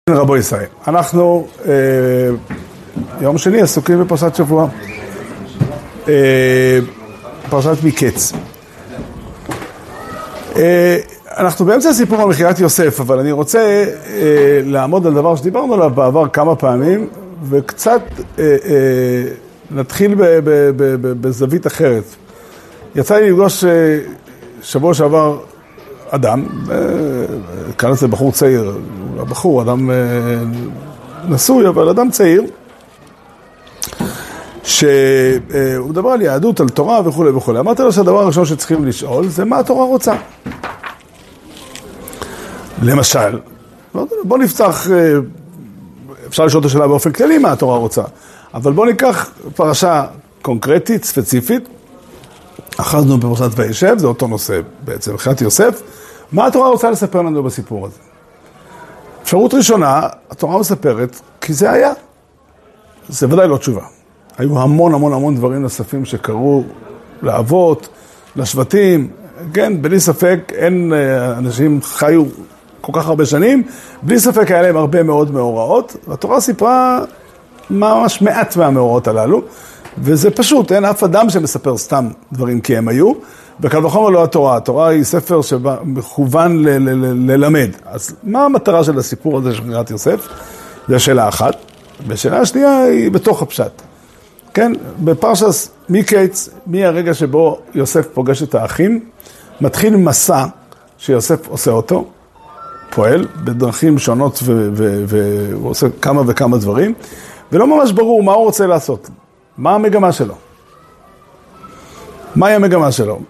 רבו ישראל, אנחנו יום שני עסוקים בפרשת שבוע, פרשת מקץ. אנחנו באמצע הסיפור על מכירת יוסף, אבל אני רוצה לעמוד על דבר שדיברנו עליו בעבר כמה פעמים, וקצת נתחיל בזווית אחרת. יצא לי לפגוש שבוע שעבר אדם, כאן זה בחור צעיר, בחור, אדם נשוי, אבל אדם צעיר, שהוא מדבר על יהדות, על תורה וכו' וכו'. אמרתי לו שהדבר הראשון שצריכים לשאול זה מה התורה רוצה. למשל, בוא נפתח, אפשר לשאול את השאלה באופן כללי מה התורה רוצה, אבל בוא ניקח פרשה קונקרטית, ספציפית, אחזנו בפרשת וישב, זה אותו נושא בעצם, מכירת יוסף, מה התורה רוצה לספר לנו בסיפור הזה? אפשרות ראשונה, התורה מספרת, כי זה היה. זה ודאי לא תשובה. היו המון דברים נוספים שקרו לאבות, לשבטים, כן, בלי ספק, אין אנשים חיו כל כך הרבה שנים, בלי ספק היה להם הרבה מאוד מאורעות, והתורה סיפרה ממש מעט מהמאורעות הללו, וזה פשוט, אין אף אדם שמספר סתם דברים כי הם היו, וקל וחומר לא התורה. התורה היא ספר שמכוון ללמד. אז מה המטרה של הסיפור הזה של מכירת יוסף? זו שאלה אחת. והשאלה השנייה היא בתוך הפשט. כן, בפרשת מקץ, מהרגע שבו יוסף פוגש את האחים, מתחיל מסע שיוסף עושה אותו, פועל בדרכים שונות והוא עושה כמה וכמה דברים, ולא ממש ברור מה הוא רוצה לעשות. מה המגמה שלו? מהי המגמה שלו?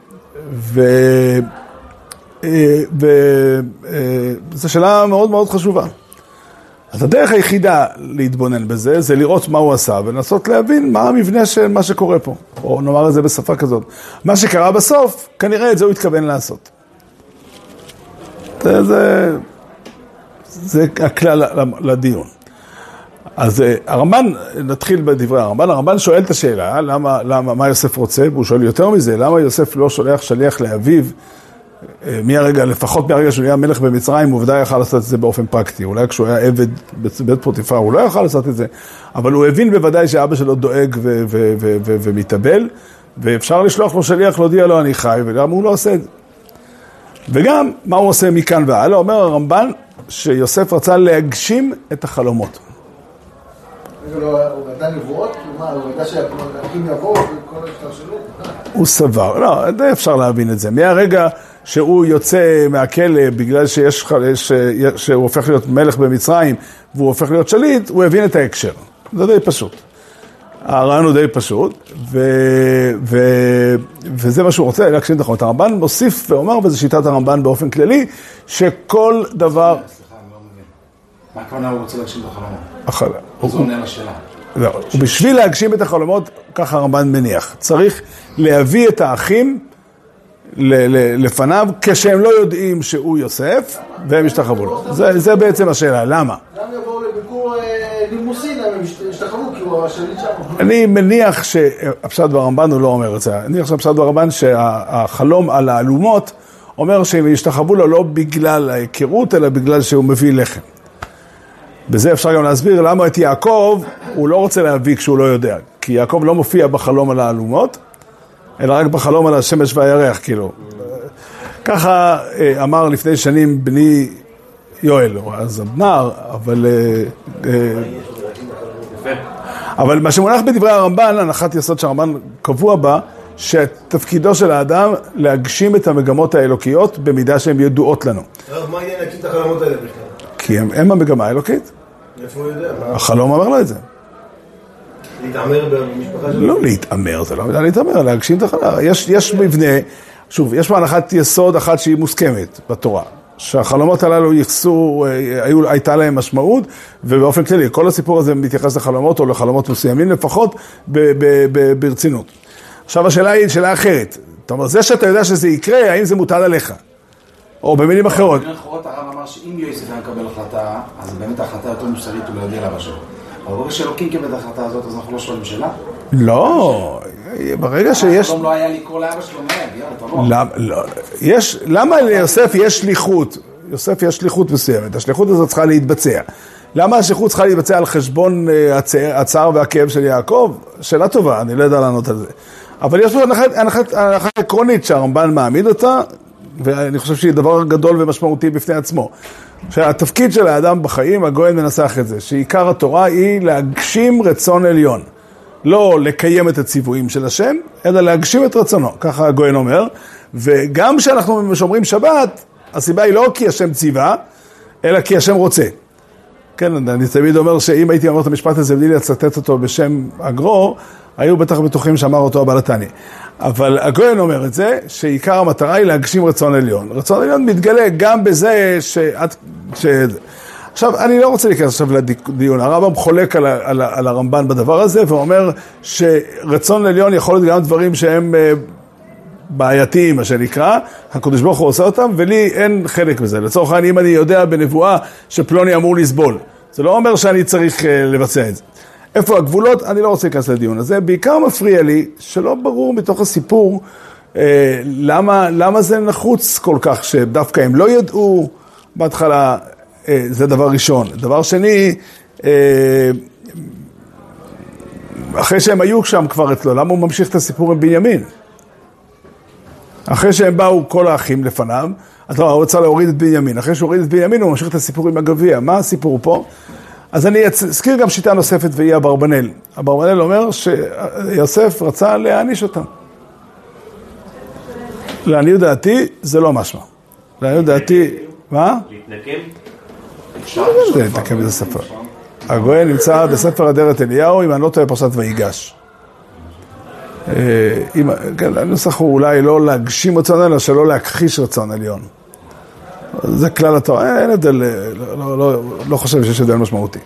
וזו שאלה מאוד חשובה. אז הדרך היחידה להתבונן בזה, זה לראות מה הוא עשה, ולנסות להבין מה המבנה של מה שקורה פה. או נאמר את זה בשפה כזאת. מה שקרה בסוף, כנראה את זה הוא התכוון לעשות. זה הכלל לדיון. אז הרמב"ן, נתחיל בדברי הרמב"ן. הרמב"ן שואל את השאלה, מה יוסף רוצה, והוא שואל יותר מזה, למה יוסף לא שולח שליח לאביו, לפחות מהרגע שהוא היה מלך במצרים, הוא ודאי יכל לעשות את זה באופן פרקטי. אולי כשהוא היה עבד בבית פוטיפר, הוא לא יכל לעשות את זה, אבל הוא הבין בוודאי שאבא שלו דואג ומתאבל, ואפשר לשלוח לו שליח להודיע לו אני חי, וגם הוא לא עושה את זה. וגם מה הוא עושה מכאן והלאה, אומר הרמב"ן שיוסף רצה להגשים את החלומות. הוא נתן נבואות? הוא נתן שהאחים יבואו וכל השתלשלות? הוא סבר, לא, די אפשר להבין את זה. מהרגע שהוא יוצא מהכלא בגלל שהוא הופך להיות מלך במצרים והוא הופך להיות שליט, הוא הבין את ההקשר. זה די פשוט. הרעיון הוא די פשוט, וזה מה שהוא רוצה להגשים את החלומות. הרמב"ן מוסיף ואומר, וזו שיטת הרמב"ן באופן כללי, שכל דבר... סליחה, אני לא מבין. מה הכוונה הוא רוצה להגשים את החלומות? זה עונה על השאלה. לא, ובשביל להגשים את החלומות, ככה הרמב"ן מניח. צריך להביא את האחים לפניו, כשהם לא יודעים שהוא יוסף, והם ישתחוו לו. זה בעצם השאלה, למה? גם יבואו לביקור נימוסין, הם ישתחוו, כי הוא השליט שם. אני מניח שהפשט ברמב"ן הוא לא אומר את זה. אני מניח שהפשט ברמב"ן שהחלום על האלומות אומר שהם ישתחוו לו לא בגלל ההיכרות, אלא בגלל שהוא מביא לחם. בזה אפשר גם להסביר למה את יעקב הוא לא רוצה להביא כשהוא לא יודע. כי יעקב לא מופיע בחלום על האלומות, אלא רק בחלום על השמש והירח, כאילו. ככה אמר לפני שנים בני יואל, אז נער, אבל מה שמונח בדברי הרמב"ן, הנחת יסוד שהרמב"ן קבוע בה, שתפקידו של האדם להגשים את המגמות האלוקיות במידה שהן ידועות לנו. מה יהיה להגשים את החלומות האלה בכלל? כי הם המגמה האלוקית. איפה הוא יודע? החלום אמר לו את זה. להתעמר במשפחה שלו? לא להתעמר, זה לא מידה להתעמר, להגשים את החלום. יש מבנה, שוב, יש בהנחת יסוד אחת שהיא מוסכמת בתורה, שהחלומות הללו הייתה להם משמעות, ובאופן כללי, כל הסיפור הזה מתייחס לחלומות או לחלומות מסוימים, לפחות ברצינות. עכשיו השאלה היא שאלה אחרת. זאת אומרת, זה שאתה יודע שזה יקרה, האם זה מוטל עליך? או במילים אחרות. במילים אחרות הרב אמר שאם יוסף היה מקבל החלטה, אז באמת ההחלטה יותר מוסרית, הוא לא יודע לאבא שלו. אבל ברגע שאלוקים קיבל את ההחלטה הזאת, אז אנחנו לא שואלים שאלה? לא, ברגע שיש... החלום לא היה לקרוא לאבא שלו מיד, יאללה, תבוא. למה ליוסף יש שליחות? יוסף יש שליחות מסוימת, השליחות הזאת צריכה להתבצע. למה השליחות צריכה להתבצע על חשבון הצער והכאב של יעקב? שאלה טובה, אני לא יודע לענות על זה. אבל יש פה הנחה עקרונית שהרמב"ן מעמיד אותה, ואני חושב שהיא דבר גדול ומשמעותי בפני עצמו. שהתפקיד של האדם בחיים, הגויין מנסח את זה, שעיקר התורה היא להגשים רצון עליון. לא לקיים את הציוויים של השם, אלא להגשים את רצונו, ככה הגויין אומר. וגם כשאנחנו שומרים שבת, הסיבה היא לא כי השם ציווה, אלא כי השם רוצה. כן, אני תמיד אומר שאם הייתי אומר את המשפט הזה בלי לצטט אותו בשם הגרור, היו בטח בטוחים שאמר אותו הבעל התניא. אבל הגויין אומר את זה, שעיקר המטרה היא להגשים רצון עליון. רצון עליון מתגלה גם בזה עכשיו, אני לא רוצה להיכנס עכשיו לדיון. הרמב"ם חולק על הרמב"ן בדבר הזה, ואומר שרצון עליון יכול להיות גם דברים שהם בעייתיים, מה שנקרא, הקדוש ברוך הוא עושה אותם, ולי אין חלק בזה. לצורך העניין, אם אני יודע בנבואה שפלוני אמור לסבול, זה לא אומר שאני צריך לבצע את זה. איפה הגבולות? אני לא רוצה להיכנס לדיון הזה. בעיקר מפריע לי שלא ברור מתוך הסיפור למה זה נחוץ כל כך, שדווקא הם לא ידעו בהתחלה, זה דבר ראשון. דבר שני, אחרי שהם היו שם כבר אצלו, למה הוא ממשיך את הסיפור עם בנימין? אחרי שהם באו כל האחים לפניו, אז הוא רוצה להוריד את בנימין. אחרי שהוא הוריד את בנימין, הוא ממשיך את הסיפור עם הגביע. מה הסיפור פה? אז אני אזכיר גם שיטה נוספת, והיא אברבנאל. אברבנאל אומר שיוסף רצה להעניש אותם. לעניות דעתי, זה לא משמע. לעניות דעתי, מה? להתנקם? אפשר להתנקם בזה ספר. הגויין נמצא בספר אדרת אליהו, אם אני לא טועה פרשת ויגש. כן, הנוסח הוא אולי לא להגשים רצון עליון, אלא שלא להכחיש רצון עליון. זה כלל התורה, אין הבדל, לא חושב שיש הבדל משמעותי.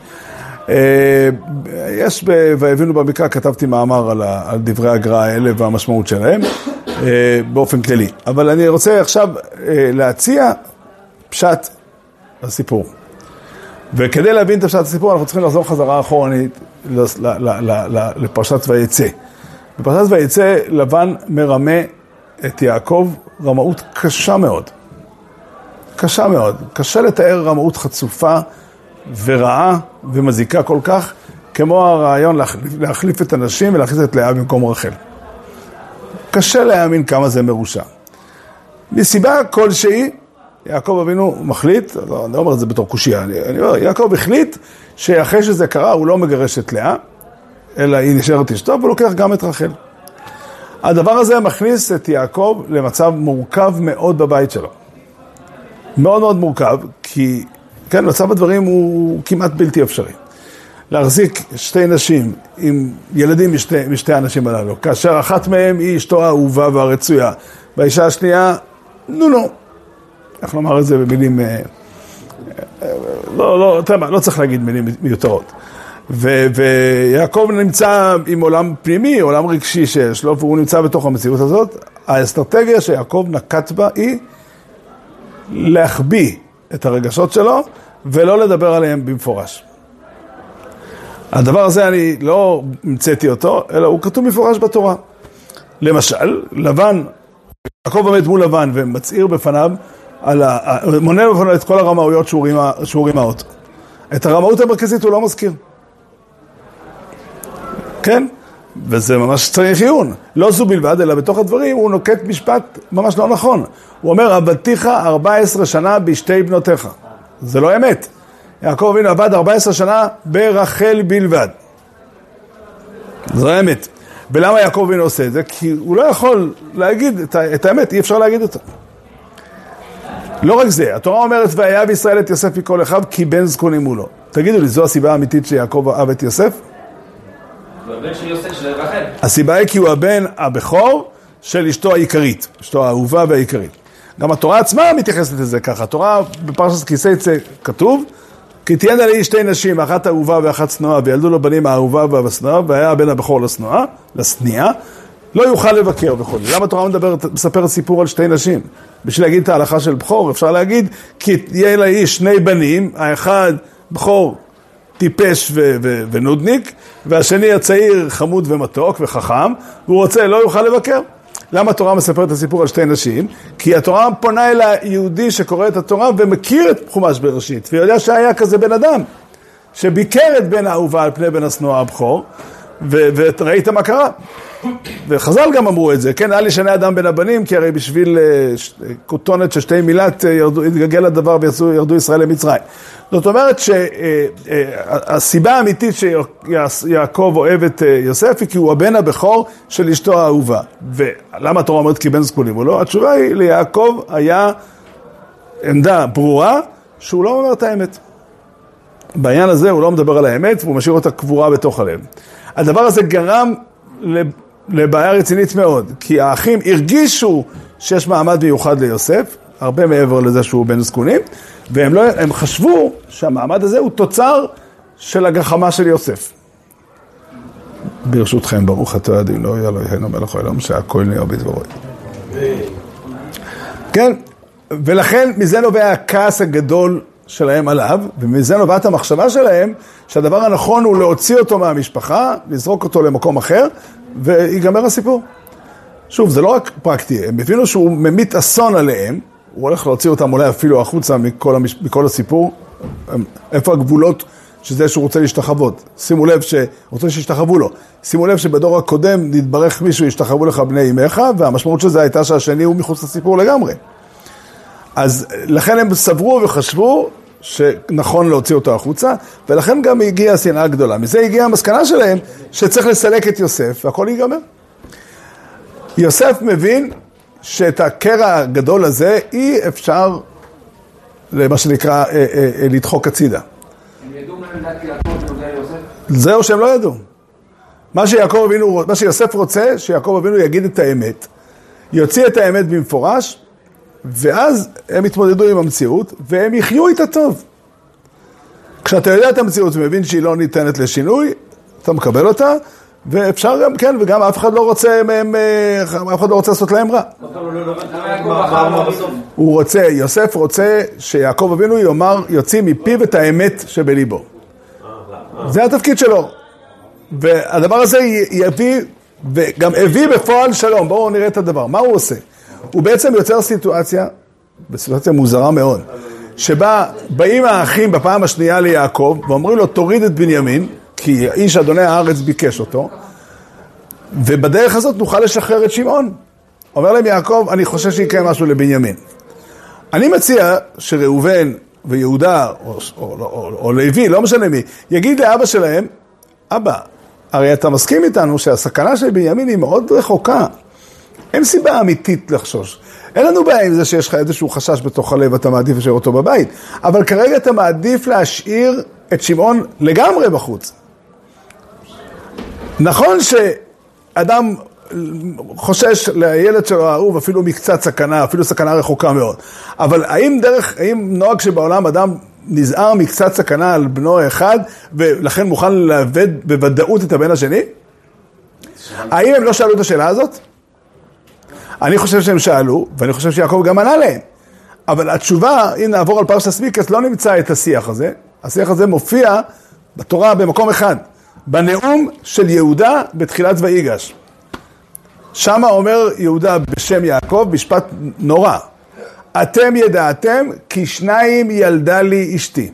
יש והבינו במקרא, כתבתי מאמר על דברי הגר"א האלה והמשמעות שלהם, באופן כללי. אבל אני רוצה עכשיו להציע פשט לסיפור. וכדי להבין את פשט הסיפור, אנחנו צריכים לחזור חזרה אחורנית לפרשת ויצא. בפרשת ויצא, לבן מרמה את יעקב רמאות קשה מאוד. קשה מאוד. קשה לתאר רמאות חצופה ורעה ומזיקה כל כך, כמו הרעיון להחליף את הנשים ולהכניס את לאה במקום רחל. קשה להאמין כמה זה מרושע. מסיבה כלשהי, יעקב אבינו מחליט, אני לא אומר את זה בתור קושיה, אני אומר, יעקב החליט שאחרי שזה קרה הוא לא מגרש את לאה, אלא היא נשארת אשתו, והוא לוקח גם את רחל. הדבר הזה מכניס את יעקב למצב מורכב מאוד בבית שלו. מאוד מאוד מורכב, כי כן, מצב הדברים הוא כמעט בלתי אפשרי. להחזיק שתי נשים עם ילדים משתי האנשים הללו, כאשר אחת מהם היא אשתו האהובה והרצויה, והאישה השנייה, נו. איך לומר את זה במילים, לא צריך להגיד מילים מיותרות. ויעקב נמצא עם עולם פנימי, עולם רגשי שיש לו, והוא נמצא בתוך המציאות הזאת. האסטרטגיה שיעקב נקט בה היא להחביא את הרגשות שלו, ולא לדבר עליהם במפורש. הדבר הזה אני לא המצאתי אותו, אלא הוא כתוב מפורש בתורה. למשל, לבן, יעקב עומד מול לבן ומצעיר בפניו, מונה בפניו את כל הרמאויות שהוא רימה אותו. את הרמאות המרכזית הוא לא מזכיר. כן? וזה ממש צריך עיון. לא זו בלבד, אלא בתוך הדברים הוא נוקט משפט ממש לא נכון. הוא אומר, עבדתיך 14 שנה בשתי בנותיך. זה לא אמת. יעקב אבינו עבד 14 שנה ברחל בלבד. זה לא אמת. ולמה יעקב אבינו עושה את זה? כי הוא לא יכול להגיד את האמת, אי אפשר להגיד אותה. לא רק זה, התורה אומרת, והיה בישראל את יוסף מכל אחיו, כי בן זקונים הוא לו. תגידו לי, זו הסיבה האמיתית שיעקב אהב את יוסף? הוא הבן של יוסף, של רחל. הסיבה היא כי הוא הבן הבכור של אשתו העיקרית, אשתו האהובה והעיקרית. גם התורה עצמה מתייחסת לזה ככה. התורה בפרשת כי תצא כתוב, כי תהיינה לי שתי נשים, אחת אהובה ואחת שנואה, וילדו לו בנים האהובה והשנואה, והיה הבן הבכור לשנייה, לא יוכל לבקר וכו'. למה התורה מספרת סיפור על שתי נשים? בשביל להגיד את ההלכה של בכור, אפשר להגיד, כי תהיה לי שני בנים, האחד בכור טיפש ונודניק, והשני הצעיר חמוד ומתוק וחכם, והוא רוצה, לא יוכל לבקר. למה התורה מספרת את הסיפור על שתי נשים? כי התורה פונה אל היהודי שקורא את התורה ומכיר את חומש בראשית, ויודע שהיה כזה בן אדם. שביקר את בן האהובה על פני בן השנואה הבכור, וראית מה קרה. וחז"ל גם אמרו את זה, כן, אל ישנה אדם בין הבנים, כי הרי בשביל כותונת של שתי מילת התגלגל הדבר וירדו ישראל למצרים. זאת אומרת שהסיבה האמיתית שיעקב אוהב את יוסף היא כי הוא הבן הבכור של אשתו האהובה. ולמה התורה אומרת כי בן זקונים הוא לא? התשובה היא, ליעקב היה עמדה ברורה שהוא לא אומר את האמת. בעניין הזה הוא לא מדבר על האמת והוא משאיר אותה קבורה בתוך הלב. הדבר הזה גרם לבעיה רצינית מאוד, כי האחים הרגישו שיש מעמד מיוחד ליוסף, הרבה מעבר לזה שהוא בן זקונים, והם חשבו שהמעמד הזה הוא תוצר של הגחמה של יוסף. ברשותכם, ברוך אתה אדינו, אלוהינו מלך העולם, שהכל נהיה בדברו. כן, ולכן מזה נובע הכעס הגדול שלהם עליו, ומזה נובעת המחשבה שלהם שהדבר הנכון הוא להוציא אותו מהמשפחה, לזרוק אותו למקום אחר, ויגמר הסיפור. שוב, זה לא רק פרקטי, הם הבינו שהוא ממית אסון עליהם, הוא הולך להוציא אותם אולי אפילו החוצה מכל הסיפור, איפה הגבולות שזה שהוא רוצה להשתחוות. שימו לב שרוצה שישתחוו לו. שימו לב שבדור הקודם נתברך מישהו, ישתחוו לך בני אמך, והמשמעות של זה הייתה שהשני הוא מחוץ לסיפור לגמרי. אז לכן הם סברו וחשבו שנכון להוציא אותו החוצה, ולכן גם הגיעה השנאה הגדולה. מזה הגיעה המסקנה שלהם שצריך לסלק את יוסף, והכל ייגמר. יוסף מבין שאת הקרע הגדול הזה אי אפשר, למה שנקרא, לדחוק הצידה. הם ידעו מה עמדת יעקב בנוגע ליוסף? זהו שהם לא ידעו. מה שיוסף רוצה, שיעקב אבינו יגיד את האמת, יוציא את האמת במפורש, ואז הם יתמודדו עם המציאות, והם יחיו איתה טוב. כשאתה יודע את המציאות ומבין שהיא לא ניתנת לשינוי, אתה מקבל אותה, ואפשר גם כן, וגם אף אחד לא רוצה לעשות להם רע. יוסף רוצה שיעקב אבינו יוציא מפיו את האמת שבליבו. זה התפקיד שלו. והדבר הזה יביא, וגם הביא בפועל שלום. בואו נראה את הדבר. מה הוא עושה? הוא בעצם יוצר סיטואציה מוזרה מאוד, שבה באים האחים בפעם השנייה ליעקב, ואומרים לו תוריד את בנימין, כי איש אדוני הארץ ביקש אותו, ובדרך הזאת נוכל לשחרר את שמעון. אומר להם יעקב, אני חושב שיקרה משהו לבנימין. אני מציע שראובן ויהודה, או לוי, לא משנה מי, יגיד לאבא שלהם, אבא, הרי אתה מסכים איתנו שהסכנה של בנימין היא מאוד רחוקה. אין סיבה אמיתית לחשוש. אין לנו בעיה עם זה שיש לך איזשהו חשש בתוך הלב, אתה מעדיף להשאיר אותו בבית. אבל כרגע אתה מעדיף להשאיר את שמעון לגמרי בחוץ. נכון שאדם חושש לילד שלו האהוב אפילו מקצת סכנה, אפילו סכנה רחוקה מאוד. אבל האם נוהג שבעולם אדם נזהר מקצת סכנה על בנו אחד, ולכן מוכן לאבד בוודאות את הבן השני? האם הם לא שאלו את השאלה הזאת? אני חושב שהם שאלו, ואני חושב שיעקב גם ענה להם. אבל התשובה, אם נעבור על פרשת מקץ, לא נמצא את השיח הזה. השיח הזה מופיע בתורה במקום אחד, בנאום של יהודה בתחילת ויגש. שמה אומר יהודה בשם יעקב, משפט נורא. אתם ידעתם כי 2 ילדה לי אשתי.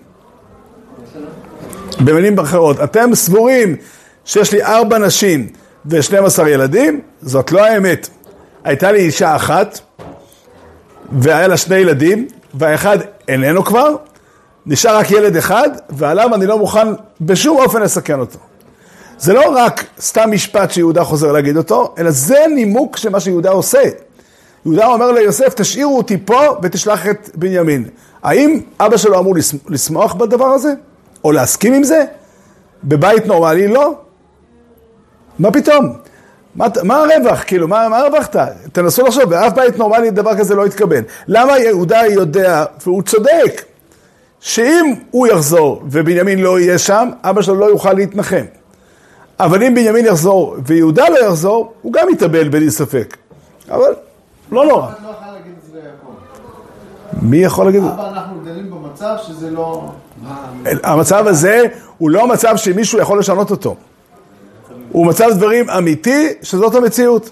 במילים אחרות, אתם סבורים שיש לי 4 נשים ו12 ילדים, זאת לא האמת. הייתה לי אישה אחת, והיה לה 2 ילדים, והאחד איננו כבר, נשאר רק ילד אחד, ועליו אני לא מוכן בשום אופן לסכן אותו. זה לא רק סתם משפט שיהודה חוזר להגיד אותו, אלא זה נימוק שמה שיהודה עושה. יהודה אומר ליוסף, תשאירו אותי פה ותשלח את בנימין. האם אבא שלו אמור לשמוח בדבר הזה? או להסכים עם זה? בבית נורמלי לא? מה פתאום? מה הרווח? כאילו, מה הרווחת? תנסו לחשוב, באף בית נורמלי דבר כזה לא יתקבל. למה יהודה יודע, והוא צודק, שאם הוא יחזור ובנימין לא יהיה שם, אבא שלו לא יוכל להתנחם. אבל אם בנימין יחזור ויהודה לא יחזור, הוא גם יתאבל בלי ספק. אבל לא נורא. אני לא יכול להגיד את זה ליעקב. מי יכול להגיד? אבא, אנחנו דנים במצב שזה לא... המצב הזה הוא לא מצב שמישהו יכול לשנות אותו. הוא מצב דברים אמיתי, שזאת המציאות.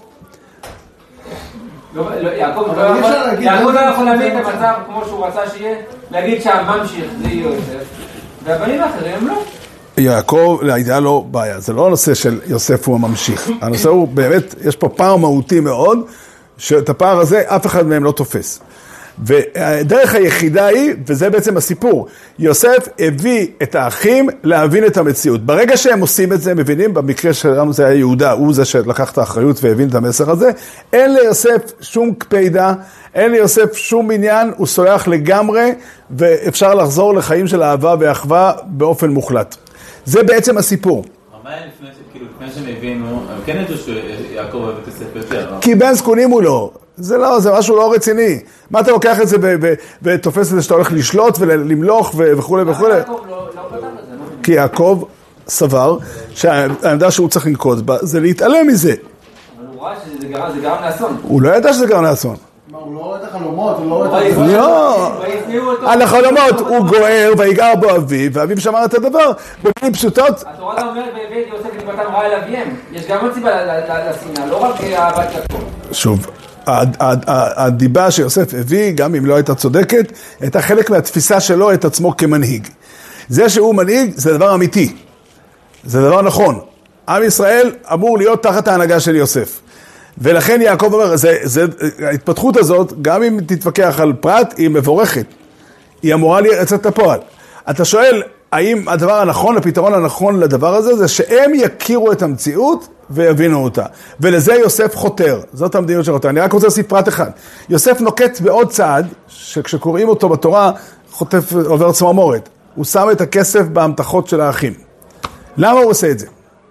יעקב לא יכול להביא את המצב כמו שהוא רצה שיהיה, להגיד שהממשיך זה יוסף, והבנים האחרים הם לא. יעקב, הייתה לו בעיה, זה לא הנושא של יוסף הוא הממשיך. הנושא הוא באמת, יש פה פער מהותי מאוד, שאת הפער הזה אף אחד מהם לא תופס. ודרך היחידה היא, וזה בעצם הסיפור, יוסף הביא את האחים להבין את המציאות. ברגע שהם עושים את זה, מבינים, במקרה שלנו זה היה יהודה, הוא זה שלקח את האחריות והבין את המסר הזה, אין ליוסף שום קפידה, אין ליוסף שום עניין, הוא סולח לגמרי, ואפשר לחזור לחיים של אהבה ואחווה באופן מוחלט. זה בעצם הסיפור. מה היה לפני שהם הבינו, הם כן ידעו שיעקב אוהב את יוסף יותר, לא? כי בן זקונים הוא לא. זה לא, זה משהו לא רציני. מה אתה לוקח את זה ותופס את זה שאתה הולך לשלוט ולמלוך וכו' וכו'? יעקב לא פתח את זה, לא? כי יעקב סבר שהעמדה שהוא צריך לנקוט בה זה להתעלם מזה. אבל הוא ראה שזה גרם לאסון. הוא לא ידע שזה גרם לאסון. הוא לא רואה את החלומות, הוא לא רואה את לא, על החלומות הוא גוער ויגער בו אביו, ואביו שמר את הדבר. במילים פשוטות... התורה גם אומרת והביא את יוסף ונתבתם רעה אל אביהם. יש גם עוד סיבה לשנאה, לא רק אהבת יעקב. שוב, הדיבה שיוסף הביא, גם אם לא הייתה צודקת, הייתה חלק מהתפיסה שלו את עצמו כמנהיג. זה שהוא מנהיג זה דבר אמיתי, זה דבר נכון. עם ישראל אמור להיות תחת ההנהגה של יוסף. ולכן יעקב אומר, ההתפתחות הזאת, גם אם תתווכח על פרט, היא מבורכת. היא אמורה לצאת לפועל. אתה שואל, האם הדבר הנכון, הפתרון הנכון לדבר הזה, זה שהם יכירו את המציאות ויבינו אותה. ולזה יוסף חותר. זאת המדיניות של חותר. אני רק רוצה להוסיף פרט אחד. יוסף נוקט בעוד צעד, שכשקוראים אותו בתורה, חוטף, עובר צמרמורת. הוא שם את הכסף בהמתחות של האחים. למה הוא עושה את זה?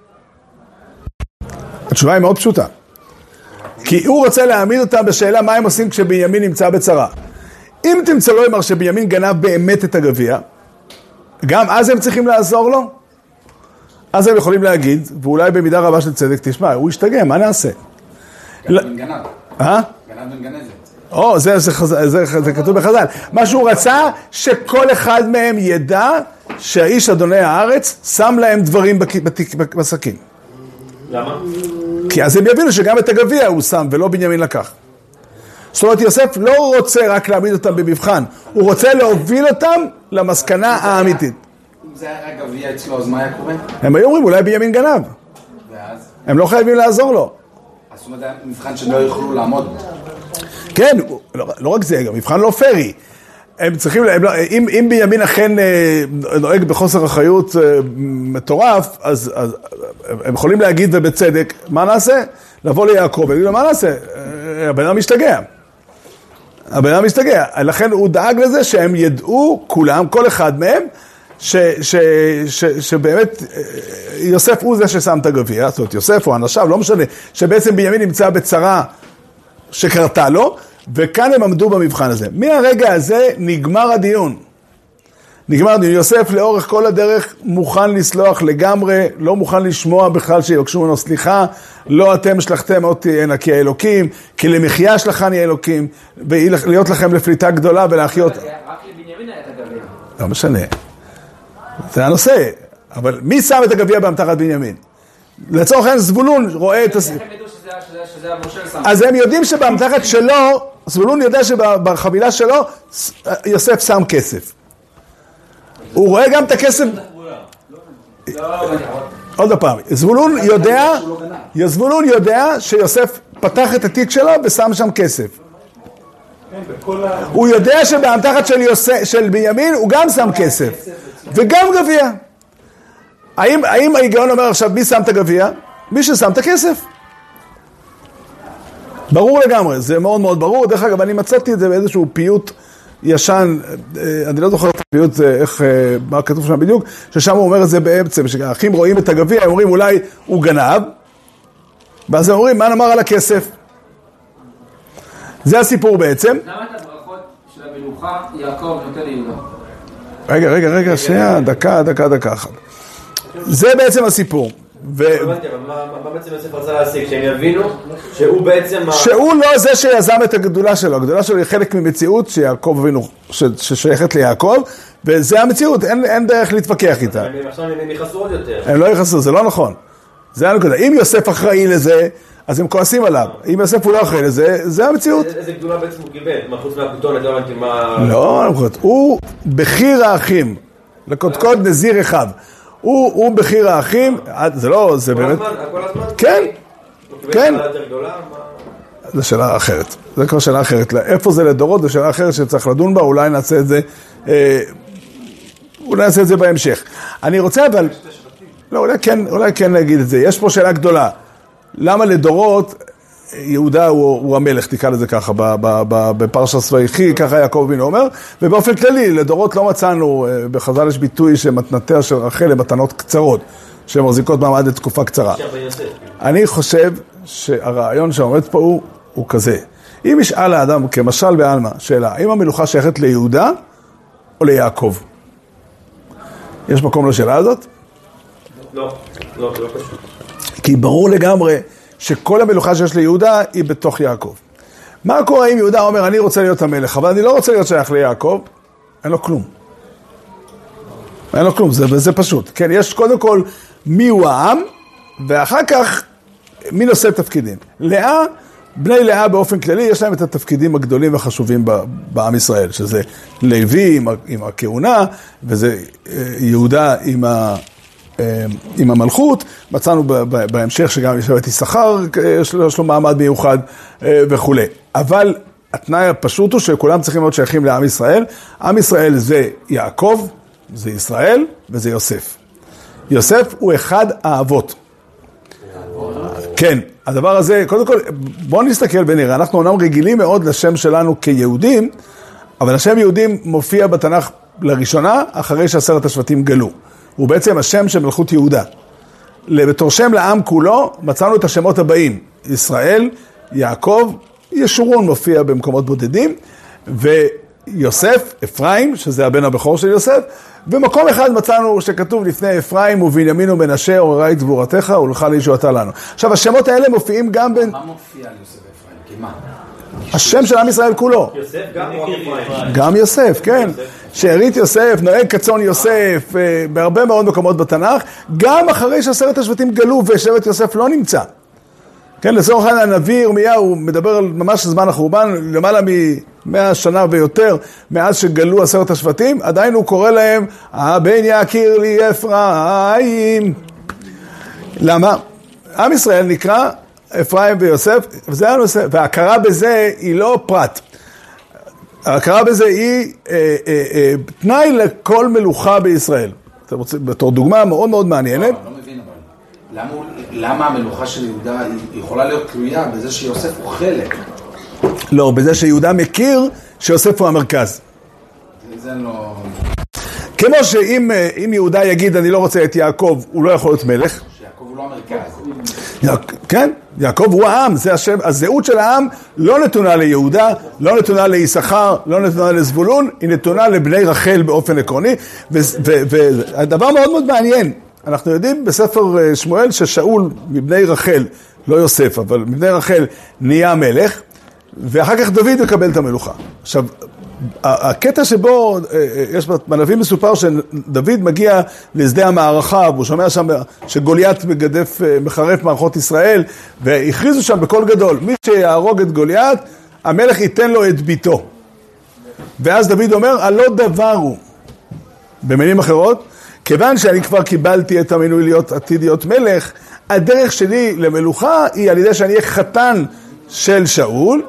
התשובה היא מאוד פשוטה. כי הוא רוצה להעמיד אותם בשאלה מה הם עושים כשבנימין נמצא בצרה. אם תמצא לו אמר שבנימין גנב באמת את הגביע, גם אז הם צריכים לעזור לו? אז הם יכולים להגיד, ואולי במידה רבה של צדק, תשמע, הוא ישתגע, מה נעשה? גנב בן גנב. גנב בן גנזת. או, זה כתוב בחז"ל. מה שהוא רצה, שכל אחד מהם ידע שהאיש אדוני הארץ שם להם דברים בסכין. למה? כי אז הם יבינו שגם את הגביע הוא שם ולא בנימין לקח. זאת אומרת, יוסף לא רוצה רק להעמיד אותם במבחן, הוא רוצה להוביל אותם למסקנה האמיתית. אם זה היה רק גביע אצלו, אז מה היה קורה? הם היו אומרים, אולי בנימין גנב. ואז? הם לא חייבים לעזור לו. אז זאת אומרת, מבחן שהם לא יוכלו לעמוד. כן, לא רק זה, גם מבחן לא פרי. הם צריכים, אם בנימין אכן נוהג בחוסר אחריות מטורף, אז הם יכולים להגיד ובצדק, מה נעשה? לבוא ליעקב ולהגיד לו, מה נעשה? הבן אדם משתגע. הבן אדם משתגע. לכן הוא דאג לזה שהם ידעו, כולם, כל אחד מהם, שבאמת יוסף הוא זה ששם את הגביע, זאת אומרת יוסף או אנשיו, לא משנה, שבעצם בנימין נמצא בצרה שקרתה לו, וכאן הם עמדו במבחן הזה. מהרגע הזה נגמר הדיון. נגמר הדיון. יוסף לאורך כל הדרך מוכן לסלוח לגמרי, לא מוכן לשמוע בכלל שיבקשו ממנו סליחה, לא אתם שלחתם אותי הנה כי האלוקים, כי למחיה שלחני האלוקים, ולהיות לכם לפליטה גדולה ולהחיות... רק לבנימין היה את הגביע. לא משנה. זה הנושא. אבל מי שם את הגביע באמתחת בנימין? לצורך העניין זבולון רואה את... איך הם ידעו שזה המושל שם? אז הם יודעים שבאמתחת שלו, זבולון יודע שבחבילה שלו יוסף שם כסף. הוא רואה גם את הכסף... עוד הפעם, זבולון יודע שיוסף פתח את התיק שלו ושם שם כסף. הוא יודע שבאמתחת של בנימין הוא גם שם כסף. וגם גביע. האם ההיגיון אומר עכשיו מי שם את הגביע? מי ששם את הכסף. ברור לגמרי, זה מאוד מאוד ברור. דרך אגב, אני מצאתי את זה באיזשהו פיוט ישן, אני לא זוכר את הפיוט, מה כתוב שם בדיוק, ששם הוא אומר את זה בעצם, שהאחים רואים את הגביע, הם אומרים אולי הוא גנב, ואז הם אומרים מה נאמר על הכסף. זה הסיפור בעצם. למה את הברכות של המלוכה יעקב נותן ליהודה? רגע, שנייה, דקה אחת. זה בעצם הסיפור. מה בעצם יוסף רצה להשיג? שהם יבינו שהוא בעצם... שהוא לא זה שיזם את הגדולה שלו. הגדולה שלו היא חלק ממציאות שיעקב אבינו, ששייכת ליעקב, וזה המציאות, אין דרך להתווכח איתה. עכשיו הם יכעסו עוד יותר. הם לא יכעסו, זה לא נכון. זה הנקודה. אם יוסף אחראי לזה, אז הם כועסים עליו. אם יוסף הוא לא אחראי לזה, זה המציאות. איזה גדולה בעצם הוא קיבל? מה חוץ מהכותון, לא הבנתי מה... לא, הוא בחיר האחים. לקודקוד נזיר אחד. הוא בחיר האחים, זה לא, זה באמת... כל הזמן? כן, כן. יותר גדולה? זו שאלה אחרת, זו כבר שאלה אחרת. איפה זה לדורות, זו שאלה אחרת שצריך לדון בה, אולי נעשה את זה, בהמשך. אני רוצה אבל... לא, אולי כן נגיד את זה. יש פה שאלה גדולה. למה לדורות יהודה הוא המלך, תקרא לזה ככה, בפרשת ויחי, ככה יעקב אבינו אומר, ובאופן כללי, לדורות לא מצאנו, בחז"ל יש ביטוי שמתנתיה של רחל למתנות קצרות, שמחזיקות מעמד לתקופה קצרה. אני חושב שהרעיון שעומד פה הוא כזה. אם ישאל האדם כמשל בעלמא, שאלה, האם המלוכה שייכת ליהודה או ליעקב? יש מקום לשאלה הזאת? לא פשוט. כי ברור לגמרי שכל המלוכה שיש ליהודה היא בתוך יעקב. מה קורה אם יהודה אומר, אני רוצה להיות המלך, אבל אני לא רוצה להיות שייך ליעקב? אין לו כלום. אין לו כלום, זה פשוט. כן, יש קודם כל מי הוא העם, ואחר כך מי נושא תפקידים. בני לאה באופן כללי, יש להם את התפקידים הגדולים והחשובים בעם ישראל, שזה לוי עם הכהונה, וזה יהודה עם המלכות. מצאנו בהמשך שגם יש את יששכר, יש לו מעמד מיוחד וכו'. אבל התנאי הפשוט הוא שכולם צריכים להיות שייכים לעם ישראל. עם ישראל זה יעקב, זה ישראל וזה יוסף. יוסף הוא אחד האבות. כן, הדבר הזה, קודם כל, בואו נסתכל ונראה, אנחנו אומנם רגילים מאוד לשם שלנו כיהודים, אבל השם יהודים מופיע בתנ"ך לראשונה, אחרי ש10 השבטים גלו. הוא בעצם השם של מלכות יהודה. בתור שם לעם כולו, מצאנו את השמות הבאים, ישראל, יעקב, ישורון מופיע במקומות בודדים, ויוסף, אפרים, שזה הבן הבכור של יוסף, במקום אחד מצאנו שכתוב לפני אפרים ובנימין ומנשה עוררה את גבורתך ולך לישועתה לנו. עכשיו השמות האלה מופיעים גם בין... מה מופיע על יוסף אפרים? כמה? השם של עם ישראל כולו. יוסף גם או אפרים? גם יוסף, כן. שארית יוסף, נוהג כצאן יוסף, בהרבה מאוד מקומות בתנ"ך, גם אחרי ש10 השבטים גלו ושבט יוסף לא נמצא. כן, לצורך העניין הנביא ירמיהו מדבר על ממש זמן החורבן, למעלה מ100 שנה ויותר, מאז שגלו 10 השבטים, עדיין הוא קורא להם, הבן יכיר לי אפרים. למה? עם ישראל נקרא אפרים ויוסף, וזה הנושא, וההכרה בזה היא לא פרט. ההכרה בזה היא תנאי לכל מלוכה בישראל. בתור דוגמה מאוד מאוד מעניינת. לא מבין אבל. למה המלוכה של יהודה יכולה להיות תלויה בזה שיוסף הוא חלק? לא, בזה שיהודה מכיר שיוסף הוא המרכז. זה לא... כמו שאם יהודה יגיד אני לא רוצה את יעקב, הוא לא יכול להיות מלך. שיעקב הוא לא המרכז. כן, יעקב הוא העם, זה השם, הזהות של העם לא נתונה ליהודה, לא נתונה ליששכר, לא נתונה לזבולון, היא נתונה לבני רחל באופן עקרוני, והדבר מאוד מאוד מעניין, אנחנו יודעים בספר שמואל ששאול מבני רחל, לא יוסף, אבל מבני רחל נהיה מלך, ואחר כך דוד מקבל את המלוכה. עכשיו, הקטע שבו, יש בנביא מסופר שדוד מגיע לשדה המערכה, והוא שומע שם שגוליית מגדף, מחרף מערכות ישראל, והכריזו שם בקול גדול, מי שיהרוג את גוליית, המלך ייתן לו את ביתו. ואז דוד אומר, הלא דבר הוא. במילים אחרות, כיוון שאני כבר קיבלתי את המינוי להיות עתיד להיות מלך, הדרך שלי למלוכה היא על ידי שאני אהיה חתן של שאול,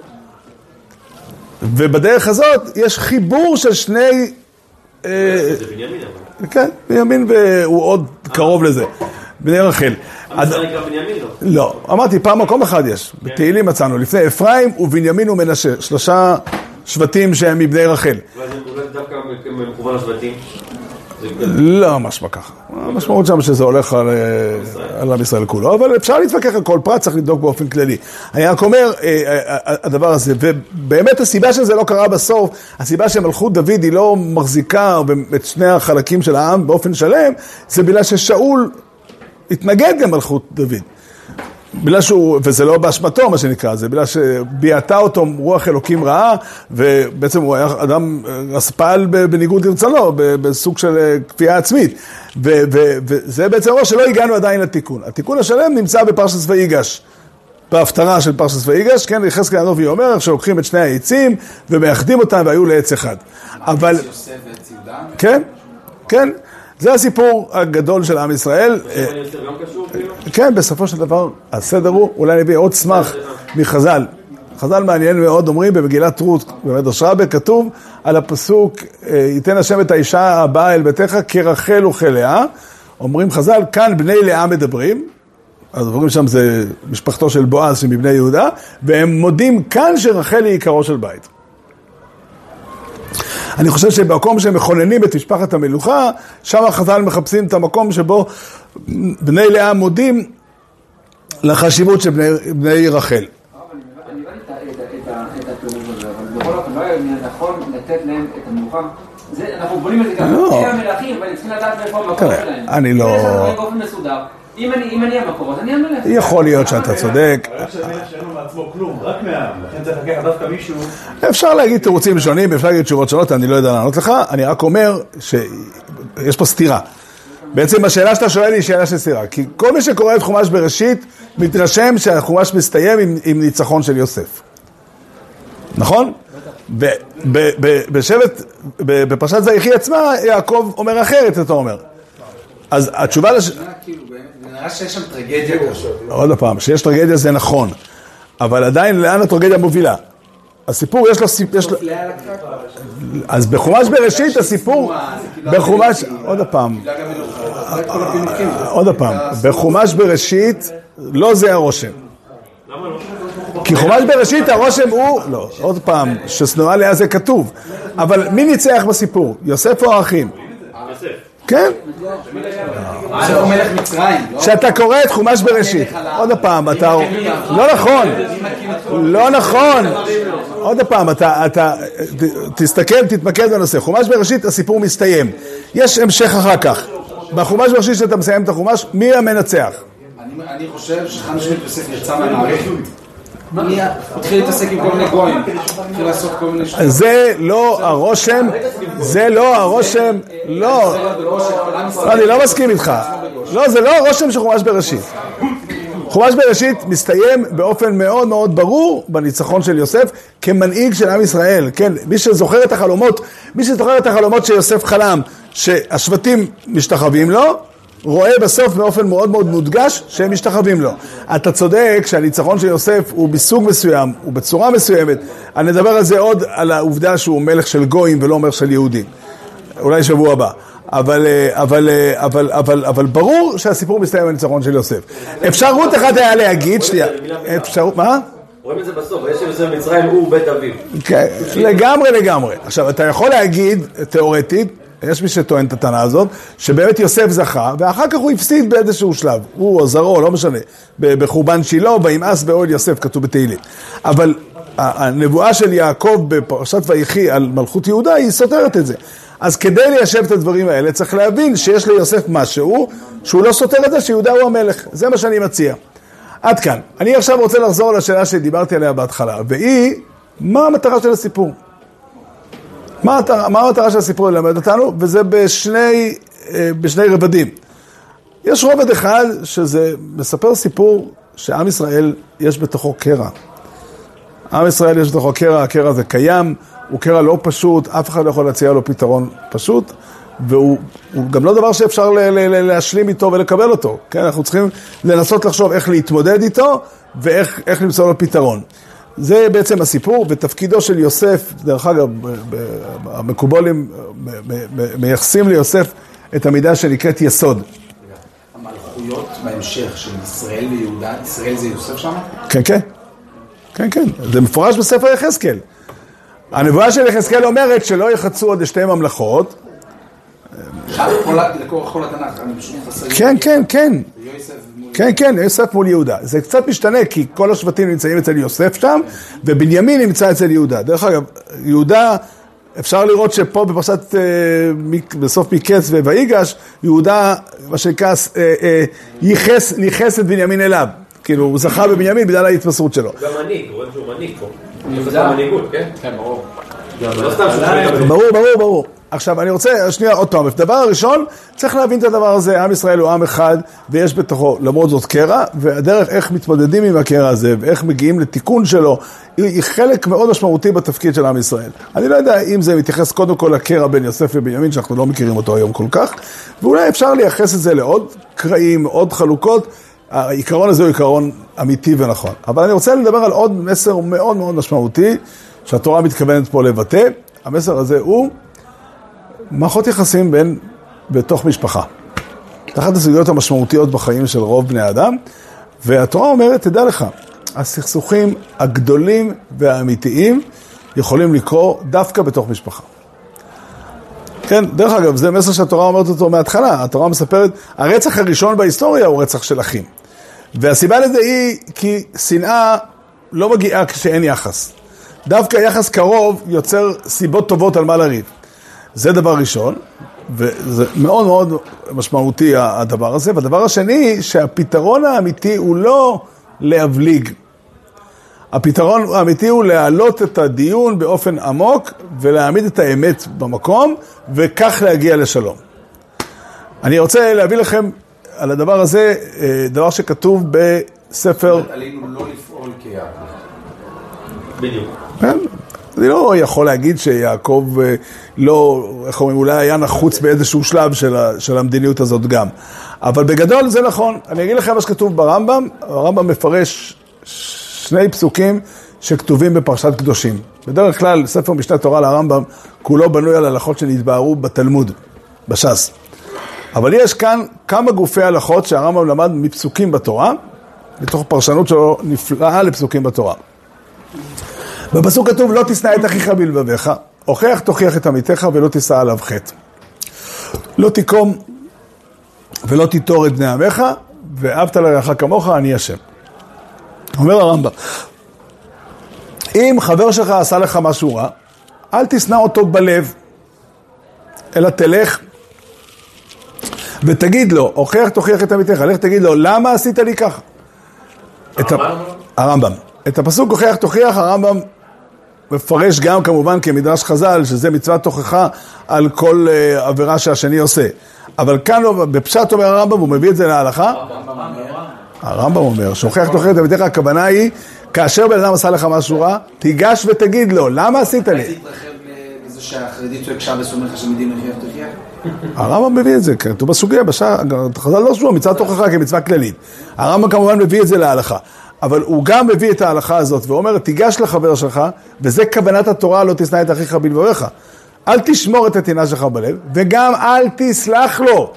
ובדרך הזאת יש חיבור של שני... זה בנימין אבל. כן, בנימין והוא עוד קרוב לזה. בני רחל. זה נקרא בנימין לא? לא, אמרתי פעם מקום אחד יש. בתהילים מצאנו, לפני אפרים ובנימין ומנשה. 3 שבטים שהם מבני רחל. אולי דווקא מכוון השבטים? לא, משמע ככה. המשמעות שם שזה הולך על עם ישראל כולו, אבל אפשר להתווכח על כל פרט, צריך לבדוק באופן כללי. אני רק אומר, הדבר הזה, ובאמת הסיבה שזה לא קרה בסוף, הסיבה שמלכות דוד היא לא מחזיקה את שני החלקים של העם באופן שלם, זה בגלל ששאול התנגד גם מלכות דוד. בגלל שהוא, וזה לא באשמתו מה שנקרא, זה בגלל שביעתה אותו רוח אלוקים רעה, ובעצם הוא היה אדם פעל בניגוד לרצונו, בסוג של כפייה עצמית, וזה בעצם אומר שלא הגענו עדיין לתיקון. התיקון השלם נמצא בפרשת ויגש, בהפטרה של פרשת ויגש, כן, יחזקאל הנביא אומר שלוקחים את שני העצים ומאחדים אותם והיו לעץ אחד. אבל... יוסף ועץ יהודה? כן, כן. זה הסיפור הגדול של עם ישראל. יוסף גם קשור כאילו? כן, בסופו של דבר, הסדר הוא, אולי נביא עוד סמך מחז"ל. חז"ל מעניין מאוד, אומרים במגילת רות, במדרש רבה, כתוב על הפסוק, ייתן השם את האישה הבאה אל ביתך כרחל וכלאה. אומרים חז"ל, כאן בני לאה מדברים, אז אומרים שם זה משפחתו של בועז שמבני יהודה, והם מודים כאן שרחל היא עיקרו של בית. אני חושב שבמקום שהם מכוננים את משפחת המלוכה, שם החז"ל מחפשים את המקום שבו בני לאה מודים לחשיבות של בני רחל. אני הבנתי את הפירוש הזה, אבל בכל אופן לא היה נכון לתת להם את המלוכה. אנחנו בונים את זה גם, אלה המלכים, אבל צריכים לדעת מאיפה המקור שלהם. אני לא... זה דברים באופן מסודר. אם אני המקור, אז אני המלך. יכול להיות שאתה צודק. אבל כשמלך שאין לו מעצמו כלום, רק מהעם, לכן צריך לקחת דווקא מישהו... אפשר להגיד תירוצים שונים, אפשר להגיד תשובות שונות, אני לא יודע לענות לך, אני רק אומר שיש פה סתירה. בעצם השאלה שאתה שואל היא שאלה של סתירה, כי כל מי שקורא את חומש בראשית, מתרשם שהחומש מסתיים עם ניצחון של יוסף. נכון? בשבט, בפרשת ויחי עצמה, יעקב אומר אחרת, אתה אומר. אז התשובה נראה שיש שם טרגדיה כזאת. עוד פעם, שיש טרגדיה זה נכון, אבל עדיין לאן הטרגדיה מובילה? הסיפור יש לו... אז בחומש בראשית הסיפור... בחומש... עוד פעם, בחומש בראשית לא זה הרושם. כי חומש בראשית הרושם הוא... לא, עוד פעם, ששנואה לאה זה כתוב. אבל מי ניצח בסיפור? יוסף או האחים? יוסף. כן? זה מלך מצרים. שאתה קורא את חומש בראשית. עוד פעם, אתה... לא נכון. לא נכון. עוד פעם, אתה... תסתכל, תתמקד בנושא. חומש בראשית, הסיפור מסתיים. יש המשך אחר כך. בחומש בראשית שאתה מסיים את החומש, מי המנצח? אני חושב שחנה שמית יוסף יצא מהמערכת. מי התחיל להתעסק עם כל מיני גויים. התחיל לעשות כל מיני... זה לא הרושם, זה לא הרושם, לא. אני לא מסכים איתך. לא, זה לא הרושם של חומש בראשית. חומש בראשית מסתיים באופן מאוד מאוד ברור בניצחון של יוסף כמנהיג של עם ישראל. כן, מי שזוכר את החלומות שיוסף חלם, שהשבטים משתחווים לו, רואה בסוף באופן מאוד מאוד מודגש שהם משתחווים לו. אתה צודק שהניצחון של יוסף הוא בסוג מסוים, הוא בצורה מסוימת. אני אדבר על זה עוד, על העובדה שהוא מלך של גויים ולא מלך של יהודים. אולי שבוע הבא. אבל ברור שהסיפור מסתיים בניצחון של יוסף. אפשרות אחת היה להגיד, שנייה, אפשרות, מה? רואים את זה בסוף, יש יוסף מצרים הוא בית אביו. כן, לגמרי. עכשיו, אתה יכול להגיד, תיאורטית, יש מי שטוען את הטענה הזאת, שבאמת יוסף זכה, ואחר כך הוא הפסיד באיזשהו שלב. הוא או זרעו, לא משנה. בחורבן שילה, וימאס באוהל יוסף, כתוב בתהילים. אבל הנבואה של יעקב בפרשת ויחי על מלכות יהודה, היא סותרת את זה. אז כדי ליישב את הדברים האלה, צריך להבין שיש ליוסף משהו, שהוא לא סותר את זה, שיהודה הוא המלך. זה מה שאני מציע. עד כאן. אני עכשיו רוצה לחזור לשאלה שדיברתי עליה בהתחלה, והיא, מה המטרה של הסיפור? מה המטרה של הסיפור ללמד אותנו? וזה בשני רבדים. יש רובד אחד שזה מספר סיפור שעם ישראל יש בתוכו קרע. עם ישראל יש בתוכו קרע, הקרע זה קיים, הוא קרע לא פשוט, אף אחד לא יכול להציע לו פתרון פשוט, והוא גם לא דבר שאפשר להשלים איתו ולקבל אותו. כן? אנחנו צריכים לנסות לחשוב איך להתמודד איתו ואיך למצוא לו פתרון. זה בעצם הסיפור, ותפקידו של יוסף, דרך אגב, המקובולים מייחסים ליוסף את המידה שנקראת יסוד. המלכויות בהמשך של ישראל ויהודה, ישראל זה יוסף שם? כן. זה מפורש בספר יחזקאל. הנבואה של יחזקאל אומרת שלא יחצו עוד לשתי ממלכות. שאל לקרוא כל התנ"ך, אני פשוט חסר... כן, יוסף מול יהודה. זה קצת משתנה, כי כל השבטים נמצאים אצל יוסף שם, ובנימין נמצא אצל יהודה. דרך אגב, יהודה, אפשר לראות שפה בפרשת, בסוף מקץ ויגש, יהודה, מה שנקרא, ניחס את בנימין אליו. כאילו, הוא זכה בבנימין בגלל ההתמסרות שלו. גם מנהיג, רואים שהוא מנהיג פה. יהודה מנהיגות, כן? כן, ברור. לא סתם שהוא... ברור. עכשיו, אני רוצה, שנייה, עוד פעם, הדבר הראשון, צריך להבין את הדבר הזה, עם ישראל הוא עם אחד, ויש בתוכו, למרות זאת קרע, והדרך איך מתמודדים עם הקרע הזה, ואיך מגיעים לתיקון שלו, היא חלק מאוד משמעותי בתפקיד של עם ישראל. אני לא יודע אם זה מתייחס קודם כל לקרע בין יוסף ובנימין, שאנחנו לא מכירים אותו היום כל כך, ואולי אפשר לייחס את זה לעוד קרעים, עוד חלוקות, העיקרון הזה הוא עיקרון אמיתי ונכון. אבל אני רוצה לדבר על עוד מסר מאוד מאוד משמעותי, שהתורה מתכוונת פה לבטא. המסר הזה הוא מערכות יחסים בתוך משפחה. אחת הסוגיות המשמעותיות בחיים של רוב בני האדם, והתורה אומרת, תדע לך, הסכסוכים הגדולים והאמיתיים יכולים לקרות דווקא בתוך משפחה. כן, דרך אגב, זה מסר שהתורה אומרת אותו מההתחלה. התורה מספרת, הרצח הראשון בהיסטוריה הוא רצח של אחים. והסיבה לזה היא כי שנאה לא מגיעה כשאין יחס. דווקא יחס קרוב יוצר סיבות טובות על מה לריב. זה דבר ראשון, וזה מאוד מאוד משמעותי הדבר הזה. והדבר השני, שהפתרון האמיתי הוא לא להבליג. הפתרון האמיתי הוא להעלות את הדיון באופן עמוק, ולהעמיד את האמת במקום, וכך להגיע לשלום. אני רוצה להביא לכם על הדבר הזה, דבר שכתוב בספר... עלינו לא לפעול כיעקב. בדיוק. כן? אני לא יכול להגיד שיעקב לא, איך אומרים, אולי היה נחוץ באיזשהו שלב של המדיניות הזאת גם. אבל בגדול זה נכון. אני אגיד לכם מה שכתוב ברמב"ם. הרמב"ם מפרש שני פסוקים שכתובים בפרשת קדושים. בדרך כלל, ספר משנה תורה לרמב"ם, כולו בנוי על הלכות שנתבהרו בתלמוד, בש"ס. אבל יש כאן כמה גופי הלכות שהרמב"ם למד מפסוקים בתורה, בתוך פרשנות שלו נפלאה לפסוקים בתורה. בפסוק כתוב, לא תשנא את אחיך בלבביך, הוכח תוכיח את עמיתך ולא תישא עליו חטא. לא תקום ולא תיטור את בני עמך, ואהבת לרעך כמוך, אני השם. אומר הרמב"ם, אם חבר שלך עשה לך משהו רע, אל תשנא אותו בלב, אלא תלך ותגיד לו, הוכח תוכיח את עמיתך, לך תגיד לו, למה עשית לי ככה? הרמב"ם. את הפסוק הוכח תוכיח, הרמב"ם מפרש גם כמובן כמדרש חז"ל, שזה מצוות תוכחה על כל עבירה שהשני עושה. אבל כאן בפשט אומר הרמב"ם, הוא מביא את זה להלכה. הרמב"ם אומר, שהוכח תוכיח את עמיתך, הכוונה היא, כאשר בן אדם עשה לך משהו רע, תיגש ותגיד לו, למה עשית לי? זה יתרחב בזה שהחרדית צועק שעה וסומך שמדין הוכיח תוכיח? הרמב"ם מביא את זה, כתוב בסוגיה, חז"ל לא שוב, מצוות תוכחה כמצווה כללית. הרמב"ם כמובן מביא את זה להלכה. אבל הוא גם מביא את ההלכה הזאת ואומר, תיגש לחבר שלך, וזה כוונת התורה, לא תשנא את אחיך בלבביך. אל תשמור את הטינה שלך בלב, וגם אל תסלח לו.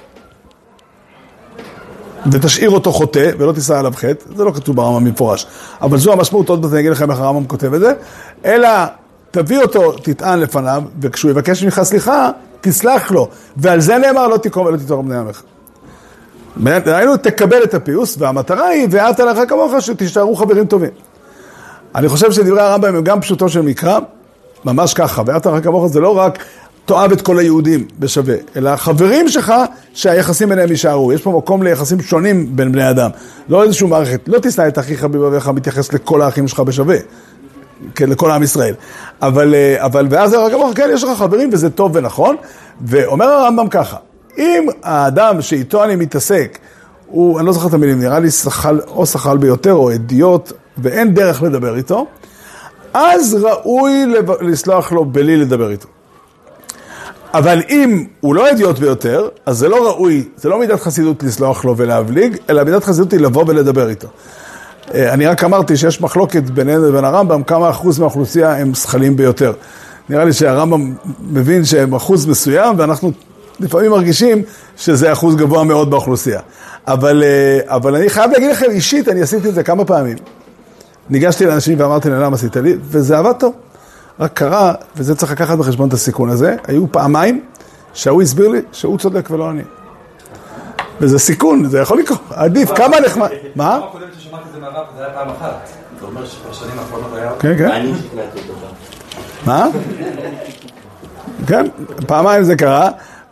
ותשאיר אותו חוטא, ולא תישא עליו חטא. זה לא כתוב ברמב"ם מפורש. אבל זו המשמעות, עוד מעט אני אגיד לכם איך הרמב"ם כותב את זה. אלא, תביא אותו, תטען לפניו, וכשהוא יבקש ממך סליחה, תסלח לו. ועל זה נאמר, לא תקום ולא תיטור בני עמך. ראינו, תקבל את הפיוס, והמטרה היא, ואהבת לך כמוך, שתישארו חברים טובים. אני חושב שדברי הרמב"ם הם גם פשוטו של מקרא, ממש ככה, ואהבת לך כמוך זה לא רק תואב את כל היהודים בשווה, אלא החברים שלך שהיחסים ביניהם יישארו. יש פה מקום ליחסים שונים בין בני אדם. לא איזושהי מערכת, לא תשנא את אחיך בלבביך מתייחס לכל האחים שלך בשווה, כן, לכל עם ישראל. אבל ואז לך כמוך, כן, יש לך חברים וזה טוב ונכון, ואומר הרמב"ם ככה, אם האדם שאיתו אני מתעסק, אני לא זוכר את המילים, נראה לי שחל ביותר או עדיות, ואין דרך לדבר איתו, אז ראוי לסלוח לו בלי לדבר איתו. אבל אם הוא לא עדיות ביותר, אז זה לא ראוי, זה לא מידת חסידות לסלוח לו ולהבליג, אלא מידת חסידות היא לבוא ולדבר איתו. אני רק אמרתי שיש מחלוקת בינינו ובין הרמב"ם, כמה אחוז מהאוכלוסייה הם שכלים ביותר. נראה לי שהרמב"ם מבין שהם אחוז מסוים, ואנחנו לפעמים מרגישים שזה אחוז גבוה מאוד באוכלוסייה. אבל אני חייב להגיד לכם, אישית, אני עשיתי את זה כמה פעמים. ניגשתי לאנשים ואמרתי להם, עשית לי, וזה עבד טוב. רק קרה, וזה צריך לקחת בחשבון את הסיכון הזה, היו פעמיים שהוא הסביר לי שהוא צודק ולא אני. וזה סיכון, זה יכול לקרות. עדיף, כמה נחמד. מה? פעם הקודמת ששמעתי את זה מהרב, זה היה פעם אחת. זה אומר שבשנים האחרונות היה... כן, כן. אני שכנעתי אותו. מה? כן, פעמיים זה קרה,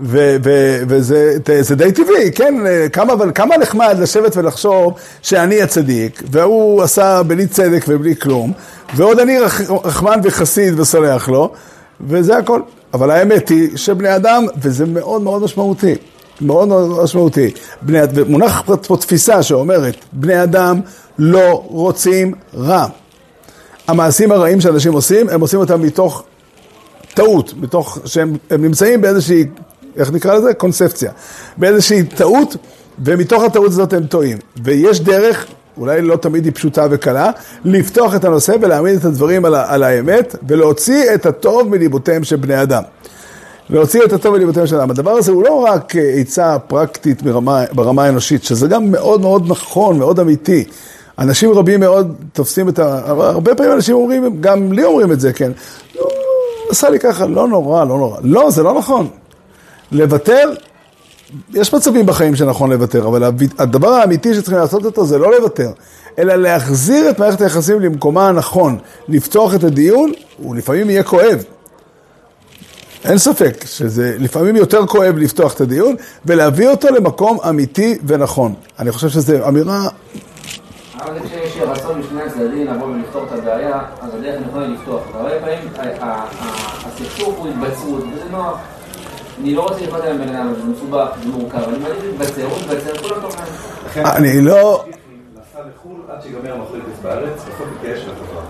וזה די טבעי, כן? כמה נחמד לשבת ולחשוב שאני הצדיק, והוא עשה בלי צדק ובלי כלום, ועוד אני רחמן וחסיד וסולח לו, וזה הכל. אבל האמת היא שבני אדם, וזה מאוד מאוד משמעותי, מאוד מאוד משמעותי, ומונח פה תפיסה שאומרת, בני אדם לא רוצים רע. המעשים הרעים שאנשים עושים, הם עושים אותם מתוך טעות, מתוך שהם נמצאים באיזושהי, איך נקרא לזה? קונספציה. באיזושהי טעות, ומתוך הטעות הזאת הם טועים. ויש דרך, אולי לא תמיד היא פשוטה וקלה, לפתוח את הנושא ולהעמיד את הדברים על האמת, ולהוציא את הטוב מליבותיהם של בני אדם. להוציא את הטוב מליבותיהם של אדם. הדבר הזה הוא לא רק עצה פרקטית ברמה האנושית, שזה גם מאוד מאוד נכון, מאוד אמיתי. אנשים רבים מאוד תופסים את הרבה פעמים אנשים אומרים, גם לי אומרים את זה, כן. עשה לי ככה, לא נורא, לא נורא. לא, זה לא נכון. לוותר, יש מצבים בחיים שנכון לוותר, אבל הדבר האמיתי שצריכים לעשות אותו זה לא לוותר, אלא להחזיר את מערכת היחסים למקומה הנכון, לפתוח את הדיון, ולפעמים יהיה כואב. אין ספק שזה לפעמים יותר כואב לפתוח את הדיון, ולהביא אותו למקום אמיתי ונכון. אני חושב שזו אמירה... אבל כשיש רצון משני הצדדים לבוא ולפתור את הבעיה, אז הדרך נכונה לפתוח. אבל הרבה פעמים הסכסוך הוא התבצרות, וזה נוח. אני לא רוצה לפתח עם בן אדם, זה מסובך, זה מורכב, אני מעדיף להתבצר, הוא מתבצר, כולם תוכן. אני לא... נסע לחול עד שיגמר המחלקת בארץ, יכול להתייאש לחברה.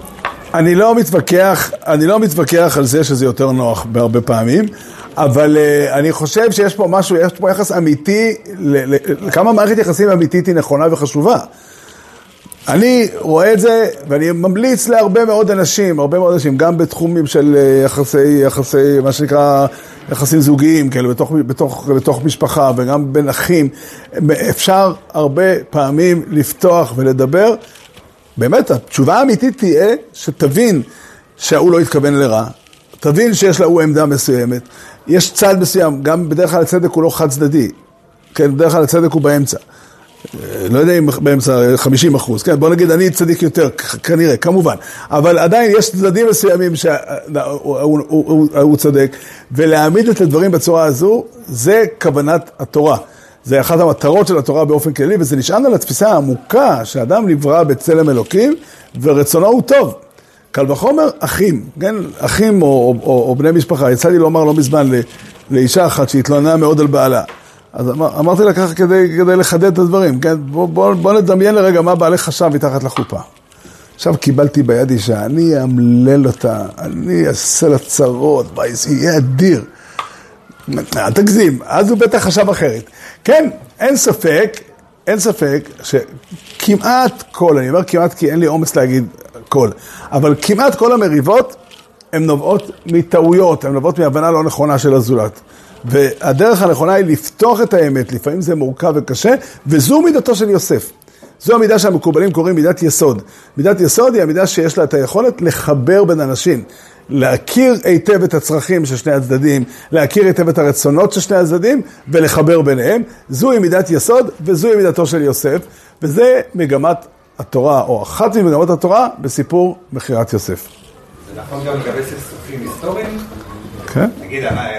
אני לא מתווכח על זה שזה יותר נוח בהרבה פעמים, אבל אני חושב שיש פה משהו, יש פה יחס אמיתי, כמה מערכת יחסים אמיתית היא נכונה וחשובה. אני רואה את זה, ואני ממליץ להרבה מאוד אנשים, גם בתחומים של יחסי, מה שנקרא, יחסים זוגיים, כאלה, בתוך משפחה, וגם בין אחים, אפשר הרבה פעמים לפתוח ולדבר. באמת, התשובה האמיתית תהיה שתבין שהוא לא התכוון לרע, תבין שיש לה עמדה מסוימת, יש צד מסוים, גם בדרך כלל הצדק הוא לא חד צדדי, כן, בדרך כלל הצדק הוא באמצע. לא יודע אם באמצע 50%, כן, בוא נגיד אני צדיק יותר, כנראה, כמובן, אבל עדיין יש צדדים מסוימים שהוא צודק, ולהעמיד את הדברים בצורה הזו, זה כוונת התורה. זה אחת המטרות של התורה באופן כללי, וזה נשען על התפיסה העמוקה שהאדם נברא בצלם אלוקים, ורצונו הוא טוב. קל וחומר, אחים, כן? אחים או בני משפחה. יצא לי לומר לא מזמן לאישה אחת שהתלוננה מאוד על בעלה. אז אמרתי לה ככה כדי לחדד את הדברים, כן? בוא נדמיין לרגע מה בעלך חשב מתחת לחופה. עכשיו קיבלתי ביד אישה, אני אמלל אותה, אני אעשה לה צרות, זה יהיה אדיר. אל תגזים, אז הוא בטח חשב אחרת. כן, אין ספק שכמעט כל, אני אומר כמעט כי אין לי אומץ להגיד כל, אבל כמעט כל המריבות הן נובעות מטעויות, הן נובעות מהבנה לא נכונה של הזולת. והדרך הנכונה היא לפתוח את האמת, לפעמים זה מורכב וקשה, וזו מידתו של יוסף. זו המידה שהמקובלים קוראים מידת יסוד. מידת יסוד היא המידה שיש לה את היכולת לחבר בין אנשים, להכיר היטב את הצרכים של שני הצדדים, להכיר היטב את הרצונות של שני הצדדים, ולחבר ביניהם. זוהי מידת יסוד, וזוהי מידתו של יוסף, וזה מגמת התורה, או אחת ממגמות התורה, בסיפור מכירת יוסף. זה נכון גם לגבי סכסוכים היסטוריים? כן. נגיד,